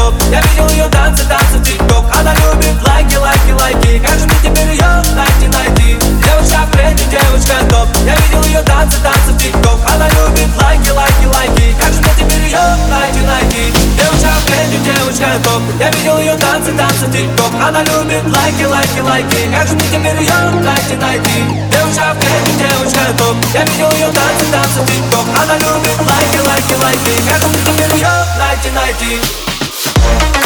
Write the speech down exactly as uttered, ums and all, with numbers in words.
топ. Я видел ее танцы, танцы в тик-ток. Она любит лайки, лайки, лайки. Как же мне теперь ее найти, найти? Девушка в тренде, девушка топ. Я видел ее танцы, танцы в тик-ток. Она любит лайки, лайки, лайки. Как же мне теперь ее найти, найти? Девушка в тренде, девушка топ. Я видел ее танцы, танцы в тик-ток. Она любит лайки, лайки, лайки. Как же мне теперь ее найти, найти? Девушка в тренде, девушка топ. Я видел ее танцы, танцы в тик-ток. Она любит лайки, лайки, лайки. Как же мне теперь ее найти, найти?